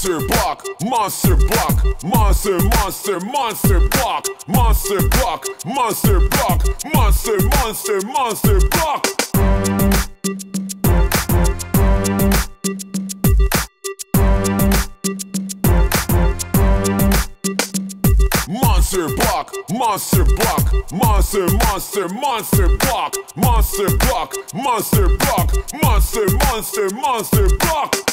Monster block, monster block, monster, monster, monster block, monster block, monster block, monster, monster, monster block. Monster block, monster block, monster, monster, monster block, monster block, monster block, monster, monster, monster block.